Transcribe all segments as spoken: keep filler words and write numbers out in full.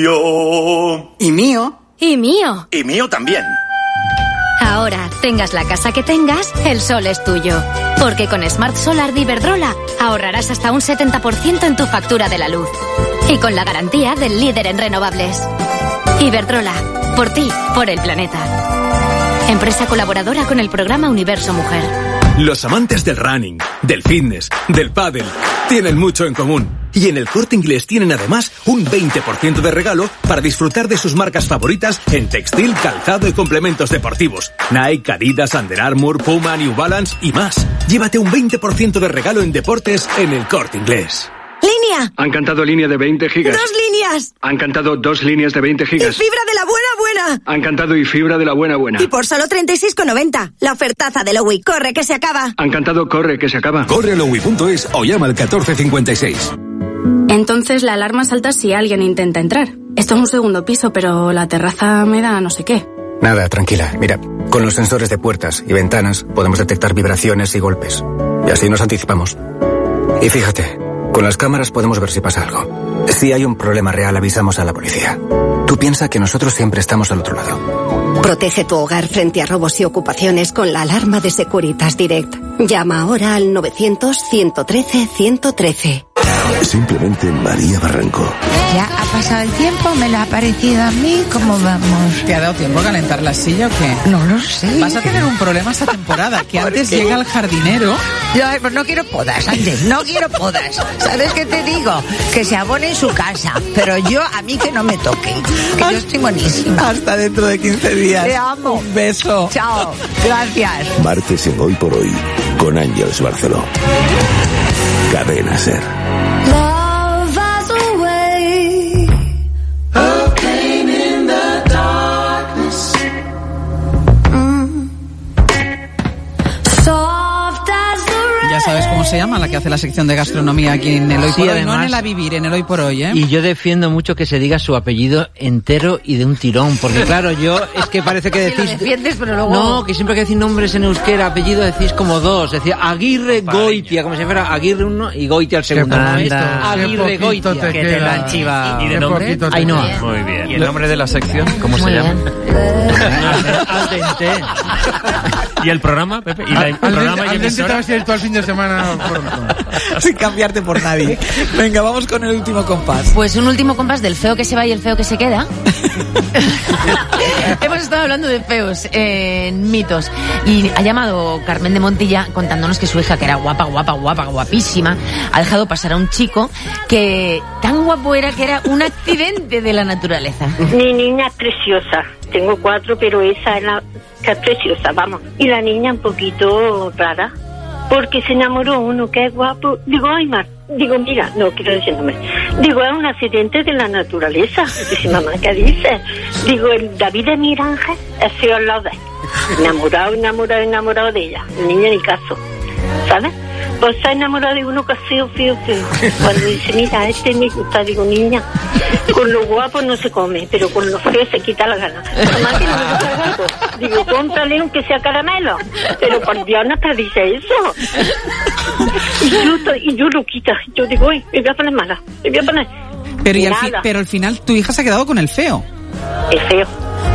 Tuyo. Y mío. Y mío. Y mío también. Ahora, tengas la casa que tengas, el sol es tuyo. Porque con Smart Solar de Iberdrola ahorrarás hasta un setenta por ciento en tu factura de la luz. Y con la garantía del líder en renovables. Iberdrola, por ti, por el planeta. Empresa colaboradora con el programa Universo Mujer. Los amantes del running, del fitness, del pádel, tienen mucho en común. Y en el Corte Inglés tienen además un veinte por ciento de regalo para disfrutar de sus marcas favoritas en textil, calzado y complementos deportivos. Nike, Adidas, Under Armour, Puma, New Balance y más. Llévate un veinte por ciento de regalo en deportes en el Corte Inglés. ¡Línea! Han cantado línea de veinte gigas. ¡Dos líneas! Han cantado dos líneas de veinte gigas. ¡Y fibra de la buena buena! Han cantado y fibra de la buena buena. Y por solo treinta y seis con noventa. La ofertaza de Lowy. ¡Corre, que se acaba! Han cantado corre, que se acaba. Corre a lowy punto es o llama al catorce cincuenta y seis. Entonces la alarma salta si alguien intenta entrar. Esto es un segundo piso, pero la terraza me da no sé qué. Nada, tranquila. Mira, con los sensores de puertas y ventanas podemos detectar vibraciones y golpes. Y así nos anticipamos. Y fíjate, con las cámaras podemos ver si pasa algo. Si hay un problema real, avisamos a la policía. Tú piensa que nosotros siempre estamos al otro lado. Protege tu hogar frente a robos y ocupaciones con la alarma de Securitas Direct. Llama ahora al novecientos, ciento trece, ciento trece. Simplemente María Barranco. Ya ha pasado el tiempo, me lo ha parecido a mí, ¿cómo vamos? ¿Te ha dado tiempo a calentar la silla o qué? No lo sé. Vas a tener un problema esta temporada, que antes qué? llega el jardinero. Yo pues no quiero podas, antes, no quiero podas. ¿Sabes qué te digo? Que se abone en su casa, pero yo a mí que no me toquen, que yo estoy buenísima. Hasta dentro de quince días. Te amo. Un beso. Chao, gracias. Martes en Hoy por Hoy, con Ángeles Barceló. Cadena Ser. Ya sabes cómo se llama la que hace la sección de gastronomía aquí en el Hoy sí, por Hoy, además, no en el A Vivir, en el Hoy por Hoy, ¿eh? Y yo defiendo mucho que se diga su apellido entero y de un tirón, porque claro, yo es que parece que decís... Sí, lo defiendes, pero luego... No, que siempre que decís nombres en euskera, apellido, decís como dos, decía Aguirre Goitia, como si fuera Aguirre uno y Goitia el segundo. No, esto, Aguirre Goitia. Te que te lo han chivado. ¿Y de nombre? Ainhoa. Muy bien. ¿Y el nombre de la sección? ¿Cómo Muy se llama? Al dente. ¿Y el programa, Pepe? ¿Y la, el al programa dente, y emisora? te vas a ir todo el fin de semana pronto. Sin cambiarte por nadie. Venga, vamos con el último compás. Pues un último compás del feo que se va y el feo que se queda. Hemos estado hablando de feos en mitos y ha llamado Carmen de Montilla contándonos que su hija, que era guapa, guapa, guapa, guapísima, ha dejado pasar a un chico que tan guapo era que era un accidente de la naturaleza. Mi niña es preciosa. Tengo cuatro, pero esa es la que es preciosa, vamos. Y la niña un poquito rara, porque se enamoró uno que es guapo. Digo, ay, Mar, digo, mira, no quiero decir nombre. Digo, es un accidente de la naturaleza. Dice, mamá, ¿qué dices? Digo, el David de Miranje es feo al lado de él. Enamorado, enamorado, enamorado de ella. El niño ni caso, ¿sabes? Pues está enamorado de uno que es feo, feo, feo. Cuando dice, mira, este me gusta, digo, niña, con lo guapo no se come, pero con lo feo se quita la gana. Mamá, que no me gusta el guapo. Digo, cómprale aunque sea caramelo. Pero por Dios no te dice eso. Y yo, y yo lo quita. Yo digo, uy, me voy a poner mala. Me voy a poner... Pero, y al fi- pero al final tu hija se ha quedado con el feo. El feo.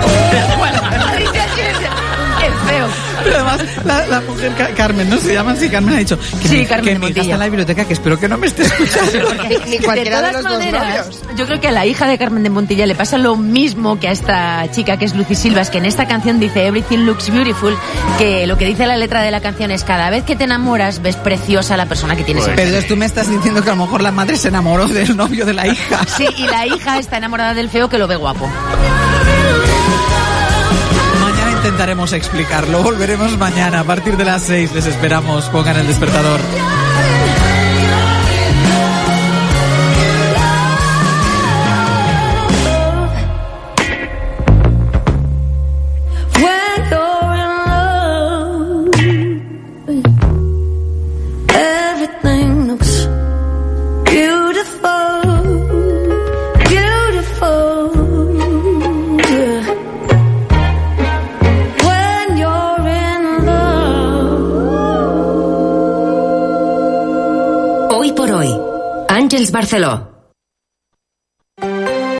El feo. Pero además, la, la mujer Ca- Carmen, ¿no? Se llama así, Carmen ha dicho que, Sí, mi, Carmen que de mi hija Montilla. está en la biblioteca, que espero que no me esté escuchando. Ni cualquiera de, de todas los maneras, dos novios. yo creo que a la hija de Carmen de Montilla le pasa lo mismo que a esta chica que es Lucy Silvas, que en esta canción dice Everything Looks Beautiful, que lo que dice la letra de la canción es cada vez que te enamoras ves preciosa la persona que tienes. Pero entonces tú me estás diciendo que a lo mejor la madre se enamoró del novio de la hija. Sí, y la hija está enamorada del feo que lo ve guapo. Mañana intentaremos explicarlo. Volveremos mañana a partir de las seis. Les esperamos. Pongan el despertador. Hoy por hoy, Ángeles Barceló.